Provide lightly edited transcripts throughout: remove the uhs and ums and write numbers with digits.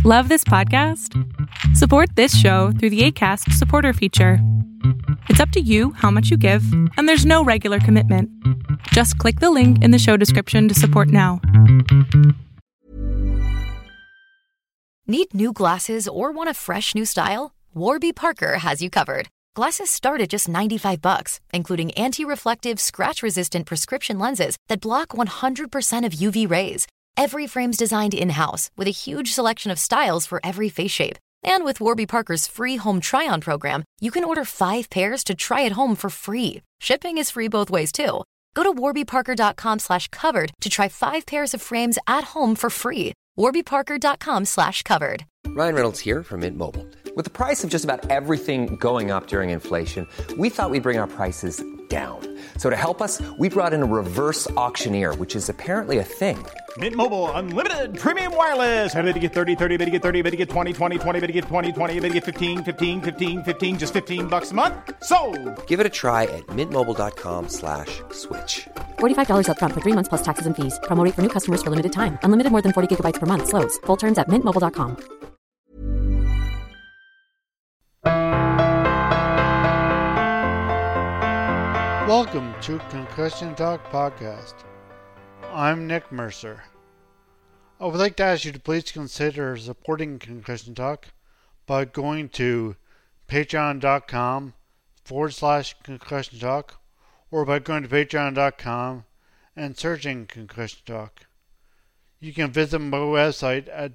Love this podcast? Support this show through the Acast supporter feature. It's up to you how much you give, and there's no regular commitment. Just click the link in the show description to support now. Need new glasses or want a fresh new style? Warby Parker has you covered. Glasses start at just $95, including anti-reflective, scratch-resistant prescription lenses that block 100% of UV rays. Every frame's designed in-house with a huge selection of styles for every face shape. And with Warby Parker's free home try-on program, you can order 5 pairs to try at home for free. Shipping is free both ways, too. Go to warbyparker.com/covered to try 5 pairs of frames at home for free. warbyparker.com/covered. Ryan Reynolds here from Mint Mobile. With the price of just about everything going up during inflation, we thought we'd bring our prices down. So to help us, we brought in a reverse auctioneer, which is apparently a thing. Mint Mobile Unlimited Premium Wireless. How to get 30, 30, bit to get 30, bit to get 20, 20, 20, bit to get 20, 20, bit to get 15, 15, 15, 15, just $15 a month? Sold! Give it a try at mintmobile.com/switch. $45 up front for 3 months plus taxes and fees. Promo rate for new customers for limited time. Unlimited more than 40 gigabytes per month. Slows full terms at mintmobile.com. Welcome to Concussion Talk Podcast. I'm Nick Mercer. I would like to ask you to please consider supporting Concussion Talk by going to patreon.com/Concussion Talk or by going to patreon.com and searching Concussion Talk. You can visit my website at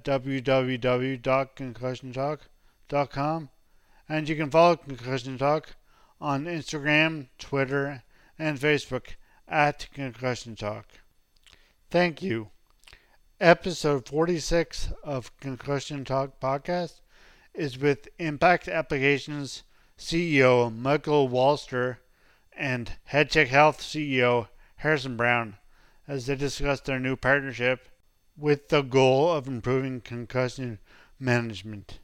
www.concussiontalk.com and you can follow Concussion Talk on Instagram, Twitter, and Facebook at Concussion Talk. Thank you. Episode 46 of Concussion Talk Podcast is with Impact Applications CEO Michael Walster and HeadCheck Health CEO Harrison Brown as they discuss their new partnership with the goal of improving concussion management.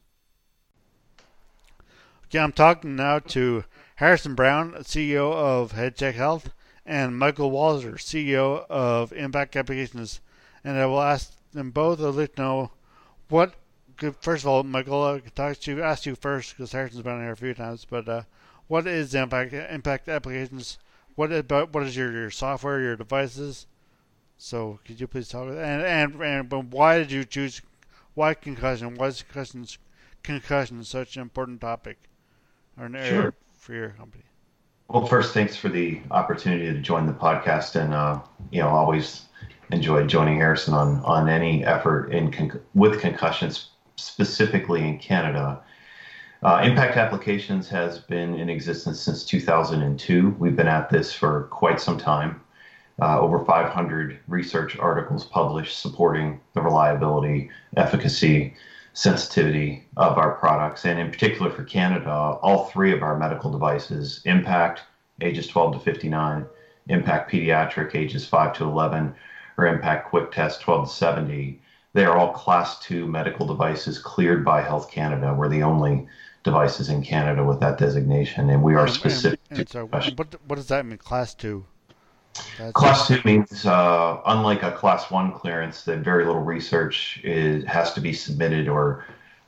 Okay, I'm talking now to Harrison Brown, CEO of HeadCheck Health, and Michael Walser, CEO of Impact Applications. And I will ask them both, I'd like to know what, first of all, Michael, I could ask you first, because Harrison's been on here a few times, but what is Impact Applications? What is your software, your devices? So could you please talk about that? And why did you choose, why concussion? Why is concussion such an important topic or an area for your company? Well, first, thanks for the opportunity to join the podcast, and always enjoyed joining Harrison on any effort with concussions, specifically in Canada. Impact Applications has been in existence since 2002. We've been at this for quite some time. Over 500 research articles published supporting the reliability, efficacy, sensitivity of our products, and in particular for Canada, all 3 of our medical devices, Impact, ages 12 to 59, Impact Pediatric, ages 5 to 11, or Impact Quick Test, 12 to 70, they are all Class 2 medical devices cleared by Health Canada. We're the only devices in Canada with that designation, and we are specific to what does that mean, Class 2? Class 2 means, unlike a Class 1 clearance, that very little research has to be submitted or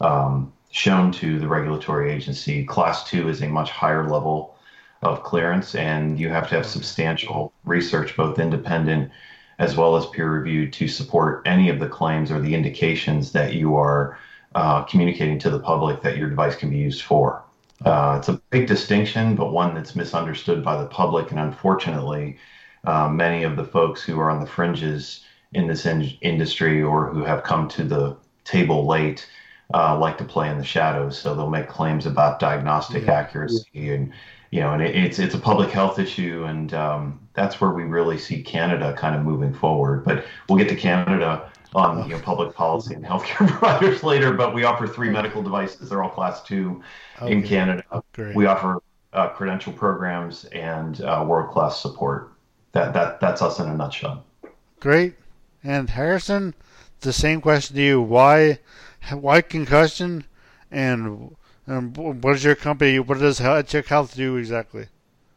shown to the regulatory agency. Class 2 is a much higher level of clearance, and you have to have substantial research, both independent as well as peer-reviewed, to support any of the claims or the indications that you are communicating to the public that your device can be used for. It's a big distinction, but one that's misunderstood by the public, and unfortunately, many of the folks who are on the fringes in this industry or who have come to the table late like to play in the shadows. So they'll make claims about diagnostic accuracy, and it's a public health issue, and that's where we really see Canada kind of moving forward. But we'll get to Canada on public policy and healthcare providers later. But we offer 3 medical devices; they're all Class 2 in Canada. Great. We offer credential programs and world-class support. That's us in a nutshell. Great. And Harrison, the same question to you. Why concussion? And what is your company? What does HeadCheck Health do exactly?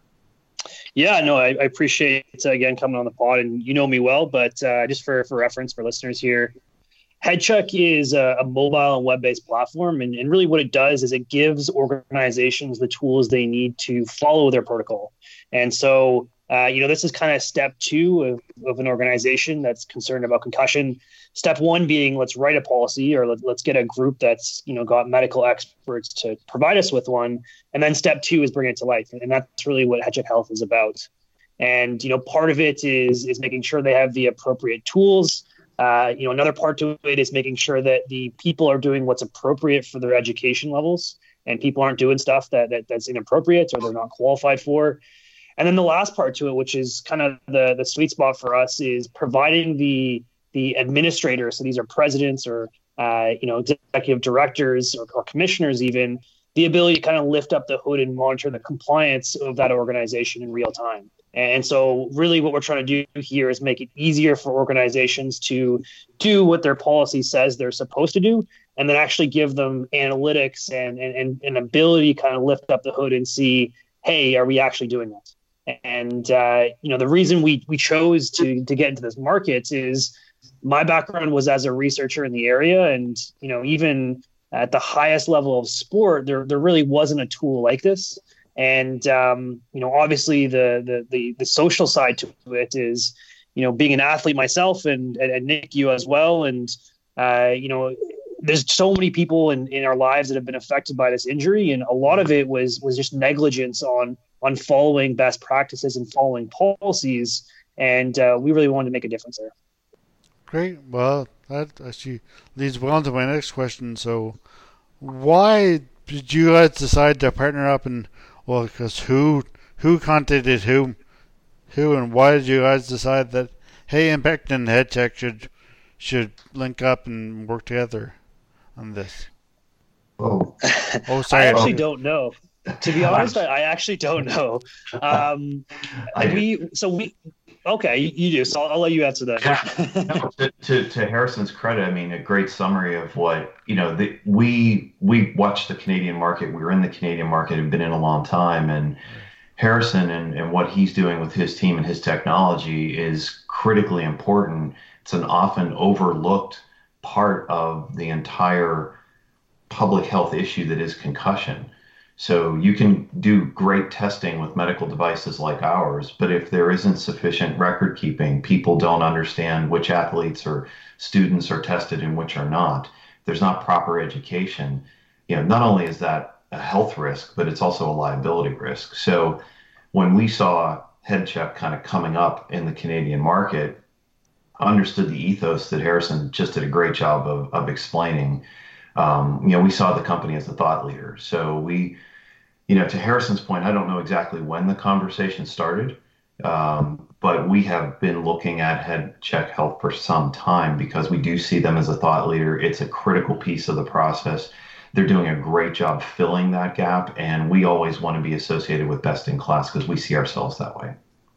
Yeah, no, I appreciate again coming on the pod, and you know me well, but just for reference for listeners here, HeadCheck is a mobile and web-based platform, and really what it does is it gives organizations the tools they need to follow their protocol. And so, this is kind of step 2 of an organization that's concerned about concussion. Step 1 being let's write a policy, or let's get a group that's got medical experts to provide us with one. And then step 2 is bring it to life, and that's really what HeadCheck Health is about. And part of it is making sure they have the appropriate tools. Another part to it is making sure that the people are doing what's appropriate for their education levels, and people aren't doing stuff that's inappropriate or they're not qualified for. And then the last part to it, which is kind of the sweet spot for us, is providing the administrators. So these are presidents or executive directors or commissioners, even the ability to kind of lift up the hood and monitor the compliance of that organization in real time. And so really what we're trying to do here is make it easier for organizations to do what their policy says they're supposed to do, and then actually give them analytics and an ability to kind of lift up the hood and see, hey, are we actually doing that? And, the reason we chose to get into this market is my background was as a researcher in the area. And, even at the highest level of sport, there really wasn't a tool like this. And, obviously the social side to it is, being an athlete myself and Nick, you as well. And, there's so many people in our lives that have been affected by this injury. And a lot of it was just negligence on following best practices and following policies. And we really wanted to make a difference there. Great. Well, that actually leads well into my next question. So why did you guys decide to partner up? And because who contacted who, and why did you guys decide that, hey, Impact and HeadCheck should link up and work together on this? Oh, sorry. I actually don't know. To be honest, I actually don't know. Okay, you do. So I'll let you answer that. Yeah. To Harrison's credit, I mean, a great summary of what, we watched the Canadian market. We were in the Canadian market and been in a long time. And Harrison and what he's doing with his team and his technology is critically important. It's an often overlooked part of the entire public health issue that is concussion. So you can do great testing with medical devices like ours, but if there isn't sufficient record keeping, people don't understand which athletes or students are tested and which are not. There's not proper education. Not only is that a health risk, but it's also a liability risk. So when we saw HeadCheck kind of coming up in the Canadian market, understood the ethos that Harrison just did a great job of explaining. We saw the company as a thought leader. So we, to Harrison's point, I don't know exactly when the conversation started, but we have been looking at HeadCheck Health for some time because we do see them as a thought leader. It's a critical piece of the process. They're doing a great job filling that gap, and we always want to be associated with best in class because we see ourselves that way.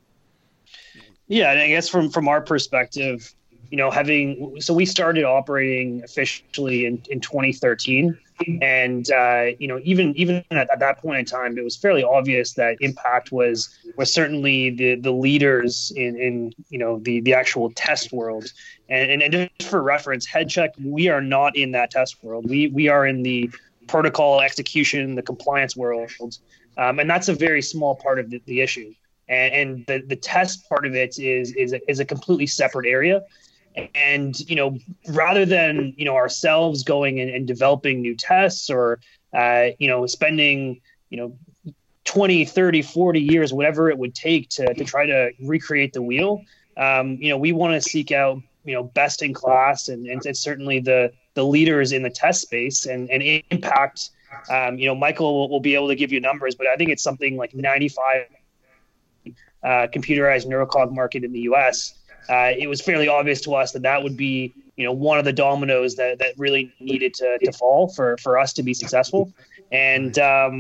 Yeah, and I guess from our perspective, so we started operating officially in 2013, and even at that point in time, it was fairly obvious that Impact was certainly the leaders in the actual test world. And just for reference, HeadCheck, we are not in that test world. We are in the protocol execution, the compliance world, and that's a very small part of the issue. And the test part of it is a completely separate area. And, rather than, ourselves going and developing new tests or, spending, 20, 30, 40 years, whatever it would take to try to recreate the wheel, we want to seek out, best in class and certainly the leaders in the test space and Impact. Michael will be able to give you numbers, but I think it's something like 95 computerized neurocog market in the U.S. It was fairly obvious to us that would be, one of the dominoes that really needed to fall for us to be successful. And,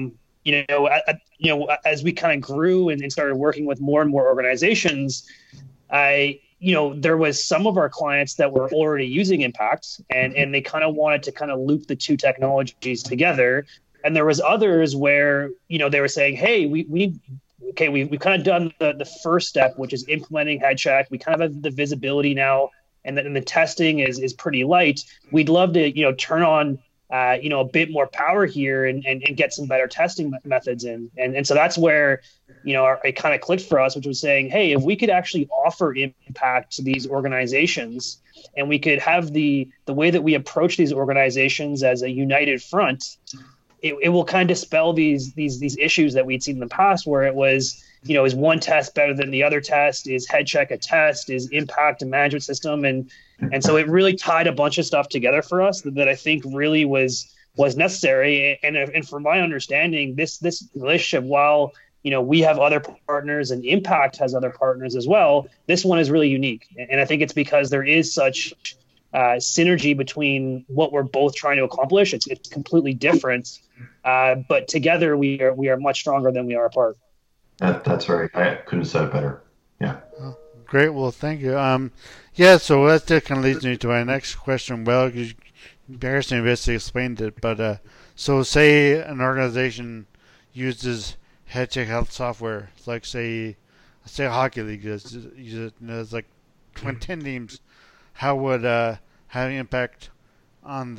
as we kind of grew and started working with more and more organizations, there was some of our clients that were already using Impact and they kind of wanted to kind of loop the two technologies together. And there was others where, they were saying, hey, we've kind of done the first step, which is implementing HeadCheck. We kind of have the visibility now and the testing is pretty light, we'd love to, turn on, a bit more power here and get some better testing methods in. And so that's where, it kind of clicked for us, which was saying, hey, if we could actually offer impact to these organizations, and we could have the way that we approach these organizations as a united front, it will kind of dispel these issues that we'd seen in the past, where it was, is one test better than the other test? Is HeadCheck a test? Is impact a management system? And so it really tied a bunch of stuff together for us that I think really was necessary. And from my understanding, this relationship, while we have other partners and Impact has other partners as well, this one is really unique. And I think it's because there is such synergy between what we're both trying to accomplish. It's completely different, but together we are much stronger than we are apart. That's right. I couldn't have said it better. Yeah. Oh, great. Well, thank you. So that kind of leads me to my next question. Well, because Harrison basically explained it, but so say an organization uses HeadCheck Health software, like say Hockey League uses it, and there's like 10 teams. How would have impact on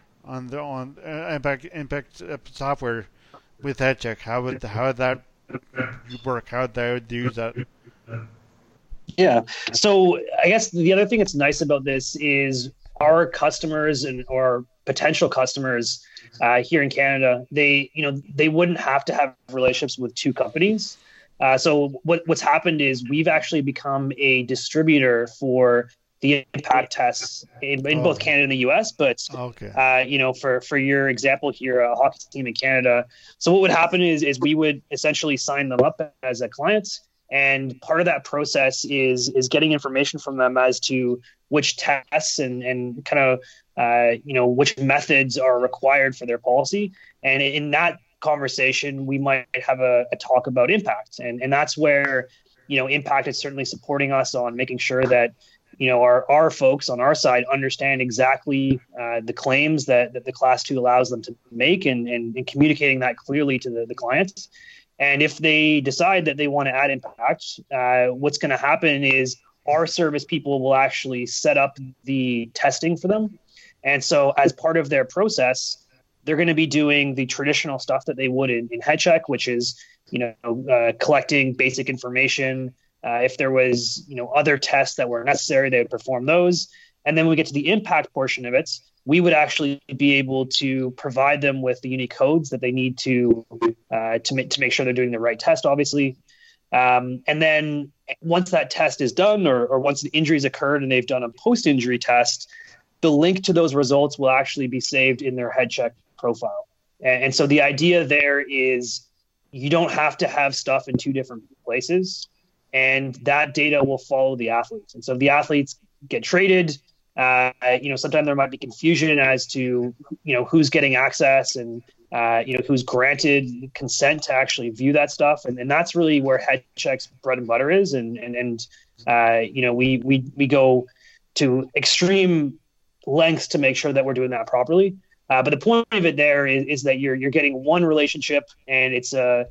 impact software with HeadCheck? How would that work? How would they use that? Yeah. So I guess the other thing that's nice about this is our customers or potential customers here in Canada, they wouldn't have to have relationships with two companies. So what's happened is we've actually become a distributor for the impact tests in both Canada and the US, but for your example here, a hockey team in Canada. So what would happen is we would essentially sign them up as a client, and part of that process is getting information from them as to which tests and kind of which methods are required for their policy. And in that conversation, we might have a talk about impact, and that's where impact is certainly supporting us on making sure that our folks on our side understand exactly the claims that the Class 2 allows them to make, and communicating that clearly to the clients. And if they decide that they want to add impact, what's going to happen is our service people will actually set up the testing for them. And so as part of their process, they're going to be doing the traditional stuff that they would in HeadCheck, which is collecting basic information. If there was, other tests that were necessary, they would perform those. And then when we get to the impact portion of it, we would actually be able to provide them with the unique codes that they need to make sure they're doing the right test, obviously. And then once that test is done, or once the injury's occurred and they've done a post-injury test, the link to those results will actually be saved in their HeadCheck profile. And so the idea there is you don't have to have stuff in two different places, and that data will follow the athletes. And so the athletes get traded. Sometimes there might be confusion as to, who's getting access and, who's granted consent to actually view that stuff. And that's really where HeadCheck's bread and butter is. And we go to extreme lengths to make sure that we're doing that properly. But the point of it there is that you're getting one relationship, and it's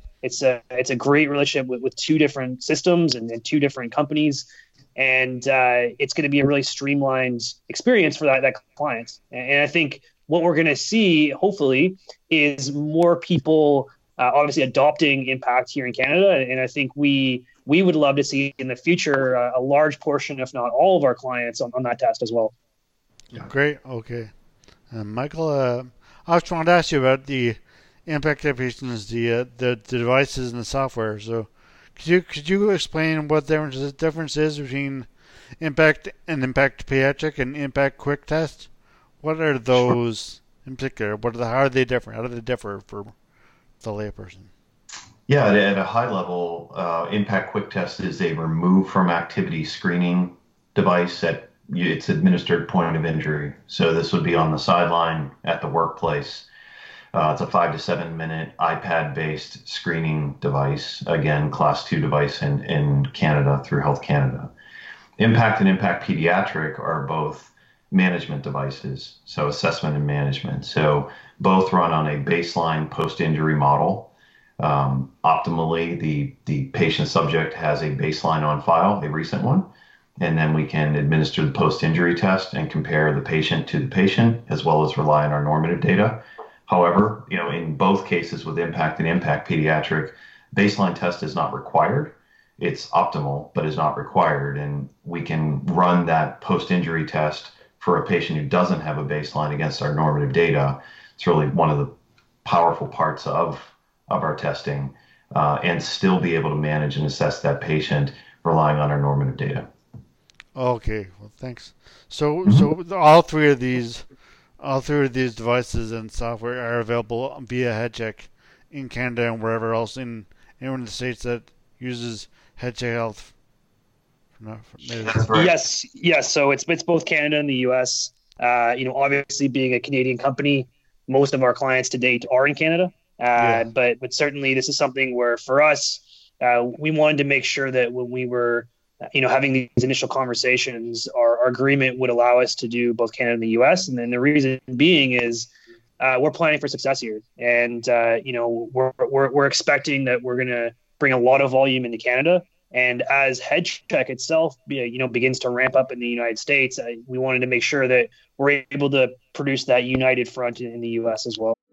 a great relationship with two different systems and two different companies. And it's going to be a really streamlined experience for that client. And I think what we're going to see, hopefully, is more people obviously adopting Impact here in Canada. And I think we would love to see in the future a large portion, if not all, of our clients on that test as well. Great. Okay. Michael, I was trying to ask you about the Impact applications, the devices and the software. So could you explain what the difference is between Impact and Impact Pediatric and Impact Quick Test? What are those in particular? How are they different? How do they differ for the layperson? Yeah, at a high level, Impact Quick Test is a remove from activity screening device that it's administered point of injury. So this would be on the sideline at the workplace. It's a 5 to 7 minute iPad-based screening device. Again, Class 2 device in Canada through Health Canada. Impact and Impact Pediatric are both management devices, so assessment and management. So both run on a baseline post-injury model. Optimally, the patient subject has a baseline on file, a recent one, and then we can administer the post-injury test and compare the patient to the patient, as well as rely on our normative data. However, in both cases with IMPACT and IMPACT Pediatric, baseline test is not required. It's optimal, but is not required. And we can run that post-injury test for a patient who doesn't have a baseline against our normative data. It's really one of the powerful parts of our testing, and still be able to manage and assess that patient relying on our normative data. Okay, well, thanks. So all three of these devices and software are available via HeadCheck in Canada and wherever else in the states that uses HeadCheck Health. That's right. Yes. So it's both Canada and the U.S. Obviously being a Canadian company, most of our clients to date are in Canada. But certainly this is something where for us, we wanted to make sure that when we were, having these initial conversations, our agreement would allow us to do both Canada and the U.S. And then the reason being is we're planning for success here, and we're expecting that we're going to bring a lot of volume into Canada. And as HeadCheck itself, begins to ramp up in the United States, we wanted to make sure that we're able to produce that united front in the U.S. as well.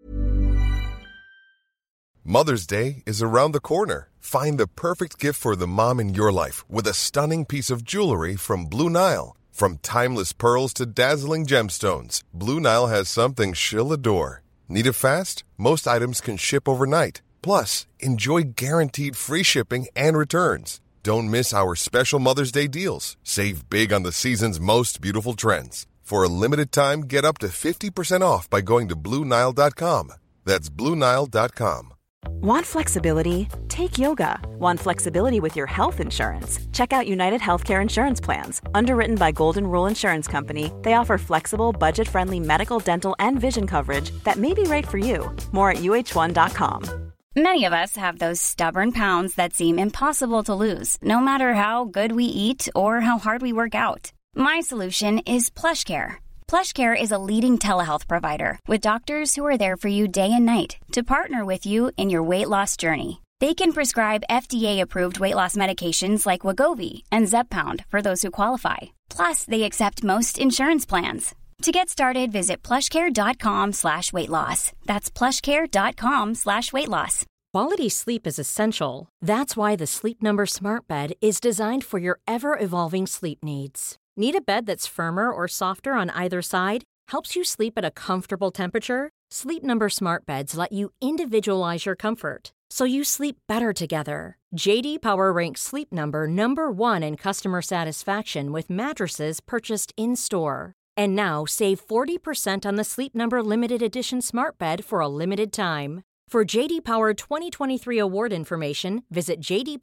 Mother's Day is around the corner. Find the perfect gift for the mom in your life with a stunning piece of jewelry from Blue Nile. From timeless pearls to dazzling gemstones, Blue Nile has something she'll adore. Need it fast? Most items can ship overnight. Plus, enjoy guaranteed free shipping and returns. Don't miss our special Mother's Day deals. Save big on the season's most beautiful trends. For a limited time, get up to 50% off by going to BlueNile.com. That's BlueNile.com. Want flexibility? Take yoga. Want flexibility with your health insurance? Check out United Healthcare Insurance Plans. Underwritten by Golden Rule Insurance Company, they offer flexible, budget-friendly medical, dental, and vision coverage that may be right for you. More at UH1.com. Many of us have those stubborn pounds that seem impossible to lose, no matter how good we eat or how hard we work out. My solution is PlushCare. PlushCare is a leading telehealth provider with doctors who are there for you day and night to partner with you in your weight loss journey. They can prescribe FDA-approved weight loss medications like Wegovy and Zepbound for those who qualify. Plus, they accept most insurance plans. To get started, visit plushcare.com/weightloss. That's plushcare.com/weightloss. Quality sleep is essential. That's why the Sleep Number Smart Bed is designed for your ever-evolving sleep needs. Need a bed that's firmer or softer on either side? Helps you sleep at a comfortable temperature? Sleep Number Smart Beds let you individualize your comfort, so you sleep better together. J.D. Power ranks Sleep Number #1 in customer satisfaction with mattresses purchased in-store. And now, save 40% on the Sleep Number Limited Edition Smart Bed for a limited time. For J.D. Power 2023 award information, visit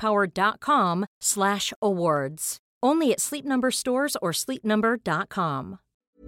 jdpower.com/awards. Only at Sleep Number stores or sleepnumber.com.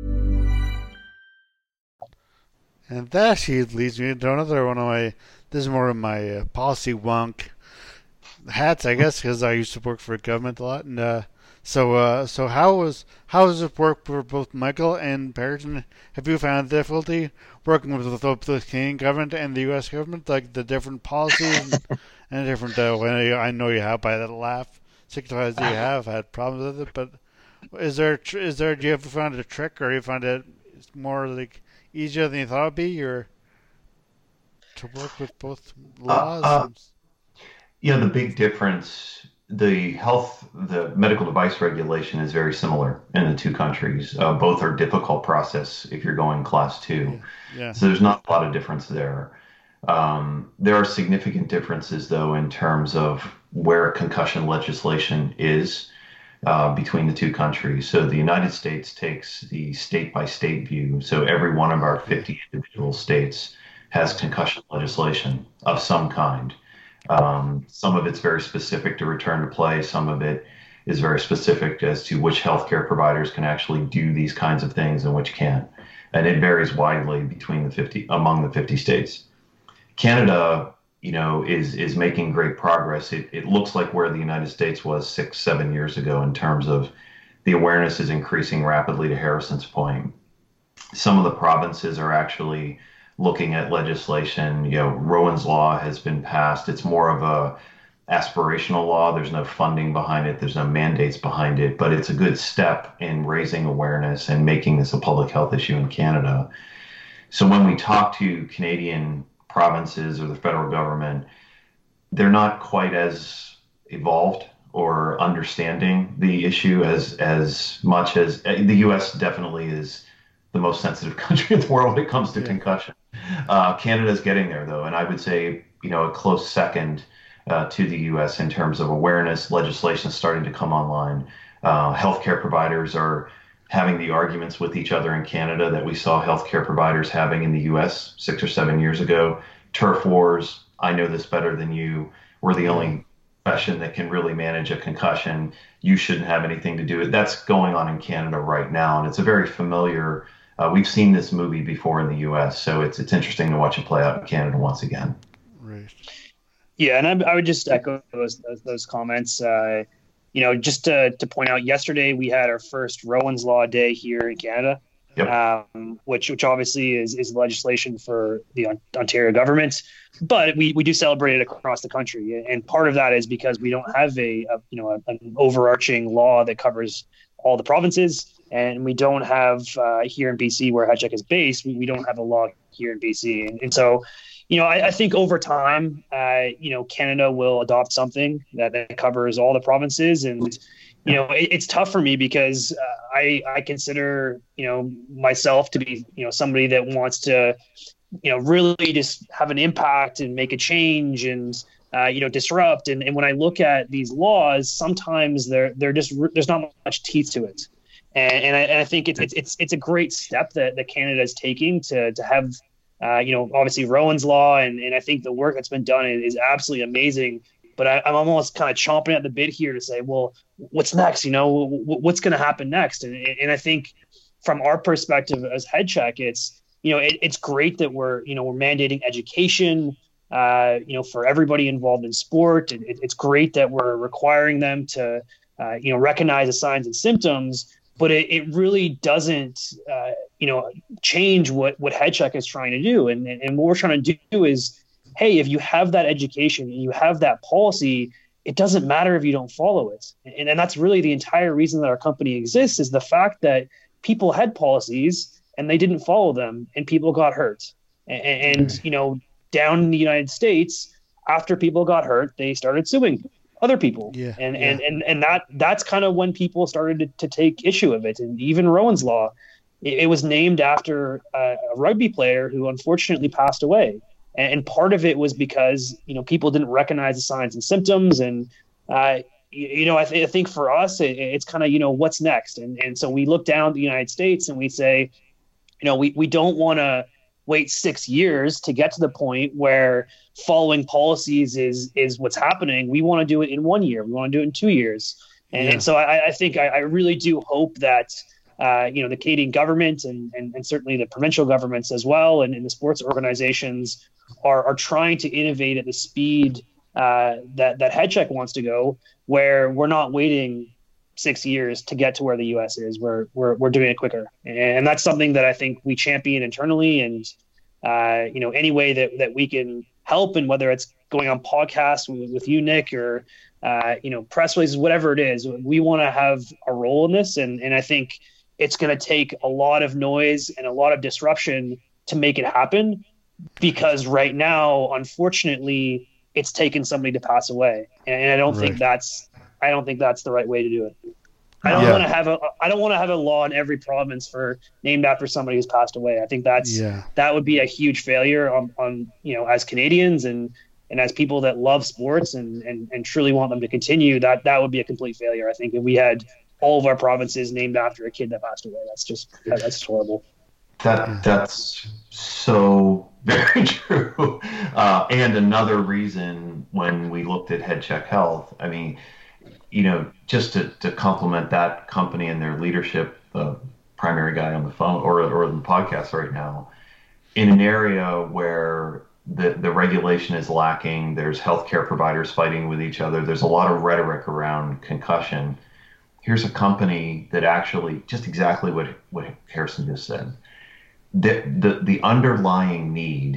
And that actually leads me to another one of my, this is more of my policy wonk hats, I guess, because I used to work for government a lot. And so how does it work for both Michael and Pearson? Have you found difficulty working with the Canadian government and the U.S. government, like the different policies and different? I know you have by that laugh. 6 times you have had problems with it, but do you ever found a trick, or you find it more like easier than you thought it'd be, or to work with both laws? The big difference, the medical device regulation is very similar in the two countries. Both are difficult process if you're going class 2. Yeah. So there's not a lot of difference there. There are significant differences, though, in terms of where concussion legislation is between the two countries. So the United States takes the state-by-state view. So every one of our 50 individual states has concussion legislation of some kind. Some of it's very specific to return to play. Some of it is very specific as to which healthcare providers can actually do these kinds of things and which can't. And it varies widely among the 50 states. Canada, is making great progress. It looks like where the United States was 6-7 years ago in terms of the awareness is increasing rapidly, to Harrison's point. Some of the provinces are actually looking at legislation. Rowan's Law has been passed. It's more of aspirational law. There's no funding behind it. There's no mandates behind it, but it's a good step in raising awareness and making this a public health issue in Canada. So when we talk to Canadian provinces or the federal government, they're not quite as evolved or understanding the issue as much as the U.S. definitely is the most sensitive country in the world when it comes to concussion. Canada's getting there, though, and I would say, a close second to the U.S. in terms of awareness. Legislation starting to come online. Healthcare providers are having the arguments with each other in Canada that we saw healthcare providers having in the U.S. 6 or 7 years ago. Turf wars. I know this better than you. We're the only profession that can really manage a concussion. You shouldn't have anything to do with it. That's going on in Canada right now, and it's a very familiar. We've seen this movie before in the U.S., so it's interesting to watch it play out in Canada once again. Right. Yeah, and I would just echo those comments. Just to point out, yesterday we had our first Rowan's Law Day here in Canada, which obviously is legislation for the Ontario government, but we do celebrate it across the country, and part of that is because we don't have an overarching law that covers all the provinces, and we don't have here in BC where HeadCheck is based, we don't have a law here in BC, and so. I think over time, Canada will adopt something that covers all the provinces. And, it's tough for me because I consider, myself to be, somebody that wants to, really just have an impact and make a change and, disrupt. And when I look at these laws, sometimes they're just, there's not much teeth to it. And I think it's a great step that Canada is taking to have, obviously Rowan's Law, and I think the work that's been done is absolutely amazing. But I'm almost kind of chomping at the bit here to say, well, what's next? What's going to happen next? And I think from our perspective as HeadCheck, it's great that we're mandating education, for everybody involved in sport. It's great that we're requiring them to, recognize the signs and symptoms. But it really doesn't, change what HeadCheck is trying to do. And what we're trying to do is, hey, if you have that education and you have that policy, it doesn't matter if you don't follow it. And that's really the entire reason that our company exists, is the fact that people had policies and they didn't follow them and people got hurt. And down in the United States, after people got hurt, they started suing other people. And that's kind of when people started to take issue of it. And even Rowan's Law, it was named after a rugby player who unfortunately passed away. And part of it was because, people didn't recognize the signs and symptoms. And, I think for us, it's kind of, what's next? And so we look down at the United States and we say, we don't want to wait 6 years to get to the point where following policies is what's happening. We want to do it in 1 year. We want to do it in 2 years. And so I think I really do hope that, the Canadian government and certainly the provincial governments as well, and the sports organizations are trying to innovate at the speed that HeadCheck wants to go, where we're not waiting 6 years to get to where the U.S. is. We're doing it quicker, and that's something that I think we champion internally. And any way that we can help, and whether it's going on podcasts with you, Nick, or press releases, whatever it is, we want to have a role in this. And I think it's going to take a lot of noise and a lot of disruption to make it happen, because right now, unfortunately, it's taken somebody to pass away, and I don't think that's the right way to do it. I don't want to have a law in every province named after somebody who's passed away. I think that would be a huge failure on as Canadians and as people that love sports and truly want them to continue. That would be a complete failure. I think if we had all of our provinces named after a kid that passed away, that's horrible. That's so very true. And another reason when we looked at HeadCheck Health, I mean, just to compliment that company and their leadership, the primary guy on the phone or the podcast right now, in an area where the regulation is lacking, there's healthcare providers fighting with each other, there's a lot of rhetoric around concussion. Here's a company that actually, just exactly what Harrison just said, the underlying need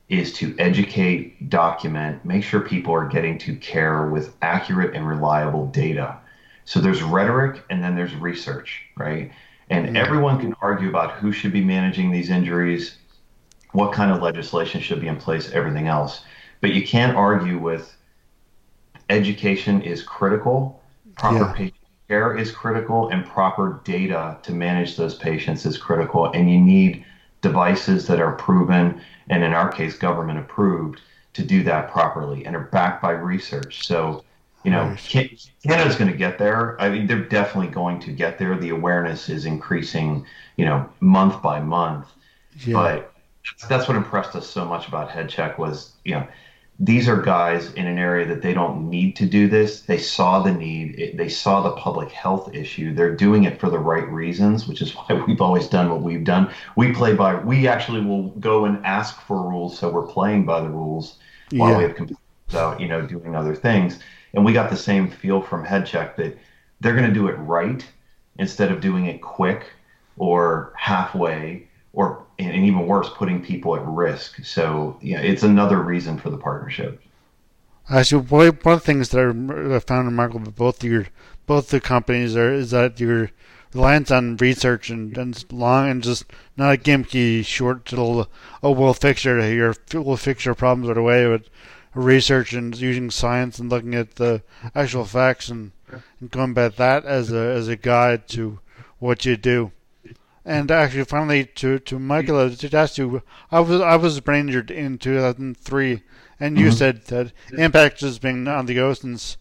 is to educate, document, make sure people are getting to care with accurate and reliable data. So there's rhetoric and then there's research, right? And everyone can argue about who should be managing these injuries, what kind of legislation should be in place, everything else. But you can't argue with education is critical, proper patient care is critical, and proper data to manage those patients is critical. And you need devices that are proven, and in our case, government approved, to do that properly and are backed by research. So, you know, Canada's going to get there. I mean, they're definitely going to get there. The awareness is increasing, you know, month by month. But that's what impressed us so much about HeadCheck was, you know, these are guys in an area that they don't need to do this. They saw the need. They saw the public health issue. They're doing it for the right reasons, which is why we've always done what we've done. We actually will go and ask for rules, so we're playing by the rules while we have computers out, you know, doing other things. And we got the same feel from HeadCheck that they're going to do it right instead of doing it quick or halfway, or, and even worse, putting people at risk. So, yeah, it's another reason for the partnership. Actually, one of the things that I found remarkable about both the companies is that your reliance on research and long and just not a gimmicky, short little, we'll fix your problems right away, but research and using science and looking at the actual facts and going by that as a guide to what you do. And actually, finally, to Michael, I just asked you, I was brain injured in 2003, and you said that Impact has been on the go since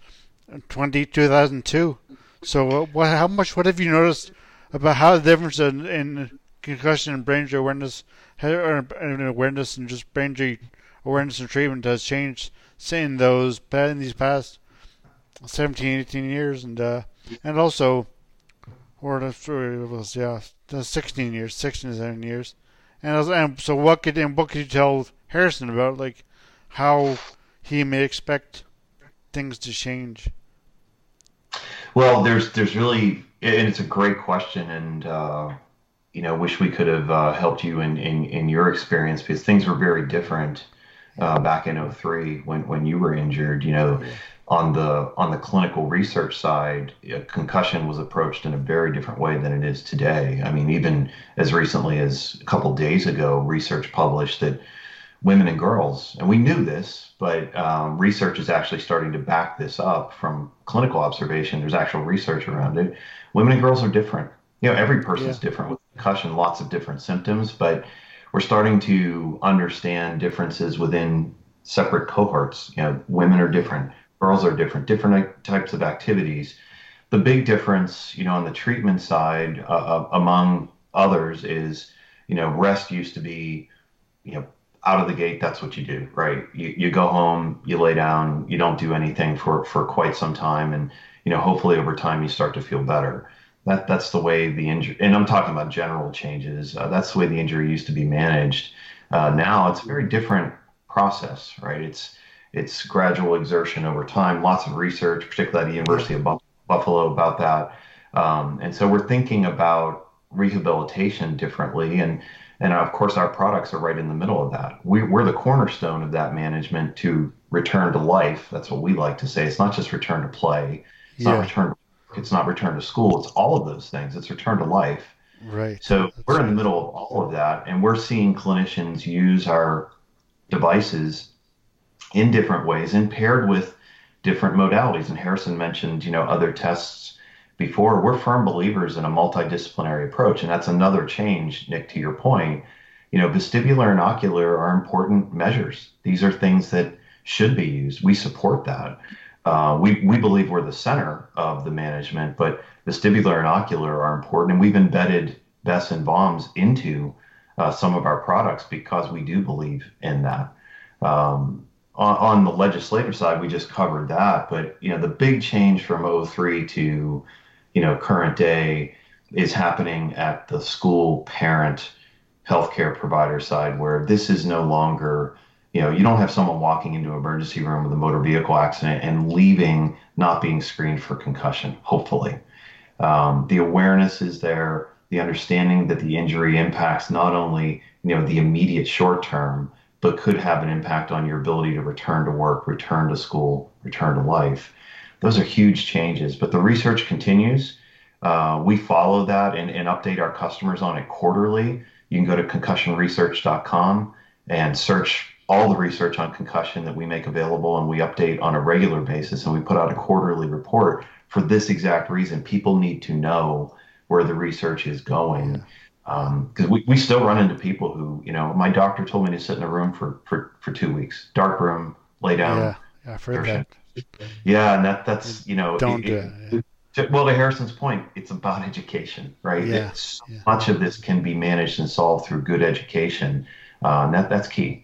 2002. So, what have you noticed about how the difference in concussion and brain injury awareness, and just brain injury awareness and treatment has changed in these past 17, 18 years, and also, or it was 16 years, 16 to 7 years, and so what could you tell Harrison about like how he may expect things to change? Well, there's really, and it's a great question, and you know, wish we could have helped you in your experience, because things were very different back in 2003 when you were injured. You know, on the clinical research side, concussion was approached in a very different way than it is today. I mean, even as recently as a couple days ago, research published that women and girls, and we knew this, but research is actually starting to back this up from clinical observation. There's actual research around it. Women and girls are different. You know, every person's different with concussion, lots of different symptoms, but we're starting to understand differences within separate cohorts. You know, women are different, girls are different types of activities. The big difference, you know, on the treatment side, among others, is, you know, rest used to be, you know, out of the gate, that's what you do, right? You go home, you lay down, you don't do anything for quite some time, and, you know, hopefully over time you start to feel better. That's the way the injury, and I'm talking about general changes. That's the way the injury used to be managed. Now it's a very different process, right? It's gradual exertion over time. Lots of research, particularly at the University of Buffalo, about that. And so we're thinking about rehabilitation differently, and of course our products are right in the middle of that. We're the cornerstone of that management to return to life. That's what we like to say. It's not just return to play. It's not return to school. It's all of those things. It's return to life. Right. So we're in the middle of all of that, and we're seeing clinicians use our devices in different ways and paired with different modalities. And Harrison mentioned, you know, other tests before. We're firm believers in a multidisciplinary approach, and that's another change, Nick, to your point. You know, vestibular and ocular are important measures. These are things that should be used. We support that. We believe we're the center of the management, but vestibular and ocular are important, and we've embedded Bess and Bombs into some of our products because we do believe in that. On the legislative side, we just covered that, but, you know, the big change from 2003 to, you know, current day is happening at the school parent healthcare provider side, where this is no longer, you know, you don't have someone walking into an emergency room with a motor vehicle accident and leaving not being screened for concussion, hopefully. The awareness is there, the understanding that the injury impacts not only, you know, the immediate short term, but could have an impact on your ability to return to work, return to school, return to life. Those are huge changes, but the research continues. We follow that and update our customers on it quarterly. You can go to concussionresearch.com and search all the research on concussion that we make available, and we update on a regular basis, and we put out a quarterly report for this exact reason. People need to know where the research is going. Because we still run into people who, my doctor told me to sit in a room for 2 weeks, dark room, lay down. Yeah, I've heard that. Yeah, and that's, Don't do it. Well, to Harrison's point, it's about education, right? Yeah. So much of this can be managed and solved through good education. And that's key.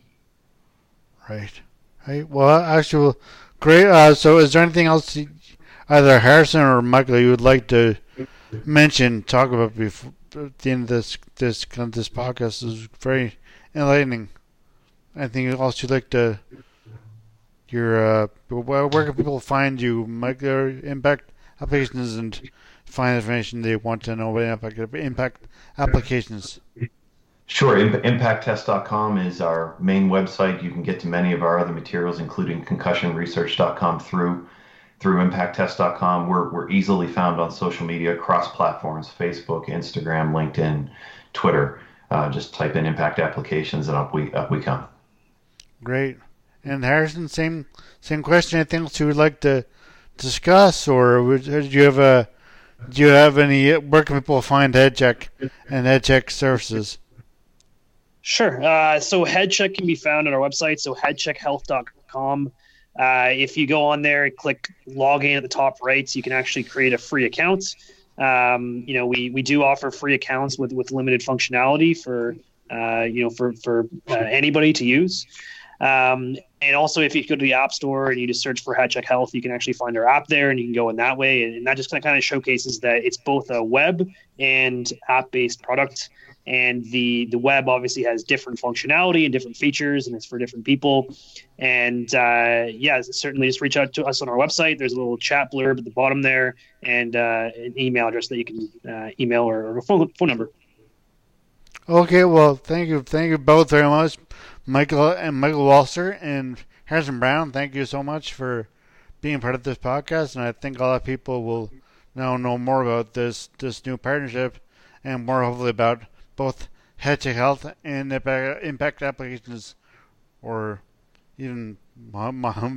Right. Well, actually, great. So is there anything else either Harrison or Michael you would like to talk about before at the end of this podcast? Is very enlightening. Anything else you'd like to where can people find you, Michael, Impact Applications, and find information they want to know about Impact Applications? Sure. ImpactTest.com is our main website. You can get to many of our other materials, including concussionresearch.com through ImpactTest.com. We're easily found on social media, across platforms, Facebook, Instagram, LinkedIn, Twitter. Just type in Impact Applications and up we come. Great. And Harrison, same question. Anything else you would like to discuss, or do you have any? Where can people find HeadCheck and HeadCheck services? Sure. So HeadCheck can be found on our website, so headcheckhealth.com. If you go on there and click login at the top right, so you can actually create a free account. We do offer free accounts with limited functionality for anybody to use. And also, if you go to the App Store and you just search for HeadCheck Health, you can actually find our app there, and you can go in that way. And that just kind of showcases that it's both a web and app-based product. And the web obviously has different functionality and different features, and it's for different people. And certainly just reach out to us on our website. There's a little chat blurb at the bottom there, and an email address that you can email or a phone number. Okay, well, thank you both very much, Michael Walser and Harrison Brown. Thank you so much for being part of this podcast, and I think a lot of people will now know more about this new partnership, and more hopefully about both HeadCheck Health and Impact Applications, or even my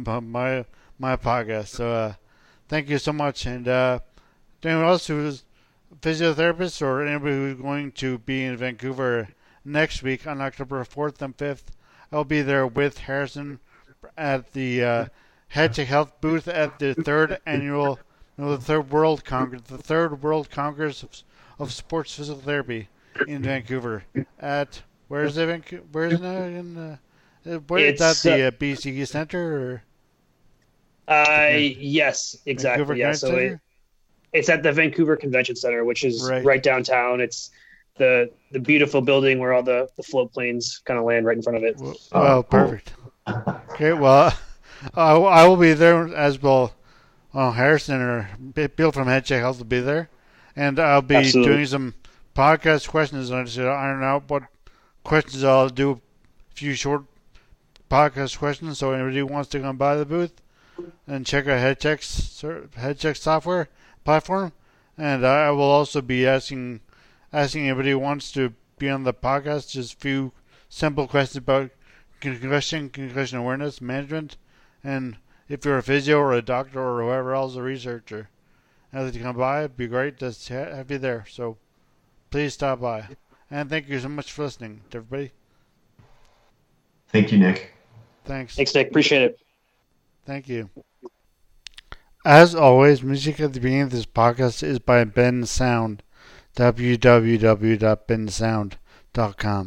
podcast. So thank you so much. And anyone else who is a physiotherapist or anybody who's going to be in Vancouver next week on October 4th and 5th, I'll be there with Harrison at the HeadCheck Health booth at the third World Congress of Sports Physical Therapy in Vancouver. At where is it? Where is it now? Is that the BCE Center? Or? Yes, exactly. Yeah, so it's at the Vancouver Convention Center, which is right downtown. It's the beautiful building where all the float planes kind of land right in front of it. Well, perfect. Okay, well, I will be there as well. Harrison or Bill from HeadCheck Health will be there, and I'll be doing some podcast questions. I just iron out what questions I'll do. A few short podcast questions, so anybody who wants to come by the booth and check out HeadCheck software platform. And I will also be asking anybody who wants to be on the podcast just a few simple questions about concussion awareness management, and if you're a physio or a doctor or whoever else, a researcher, and if you come by, it'd be great to have you there. So please stop by. And thank you so much for listening to everybody. Thank you, Nick. Thanks, Nick. Appreciate it. Thank you. As always, music at the beginning of this podcast is by Ben Sound. www.bensound.com.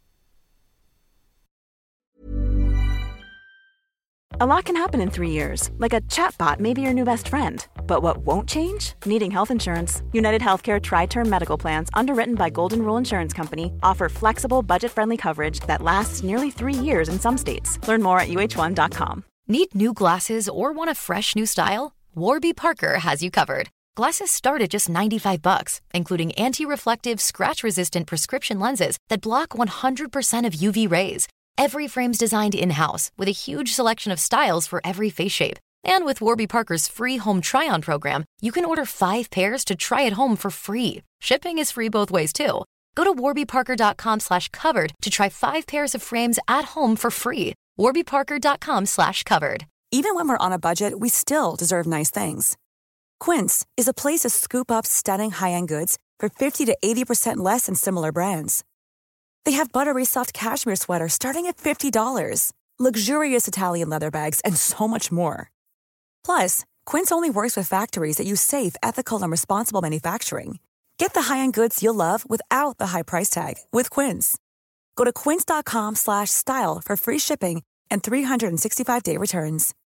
A lot can happen in 3 years, like a chatbot may be your new best friend. But what won't change? Needing health insurance. United Healthcare Tri-Term Medical Plans, underwritten by Golden Rule Insurance Company, offer flexible, budget-friendly coverage that lasts nearly 3 years in some states. Learn more at uh1.com. Need new glasses or want a fresh new style? Warby Parker has you covered. Glasses start at just $95, including anti-reflective, scratch-resistant prescription lenses that block 100% of UV rays. Every frame's designed in-house with a huge selection of styles for every face shape. And with Warby Parker's free home try-on program, you can order 5 pairs to try at home for free. Shipping is free both ways, too. Go to warbyparker.com/covered to try 5 pairs of frames at home for free. warbyparker.com/covered. Even when we're on a budget, we still deserve nice things. Quince is a place to scoop up stunning high-end goods for 50 to 80% less than similar brands. They have buttery soft cashmere sweaters starting at $50, luxurious Italian leather bags, and so much more. Plus, Quince only works with factories that use safe, ethical, and responsible manufacturing. Get the high-end goods you'll love without the high price tag with Quince. Go to quince.com/style for free shipping and 365-day returns.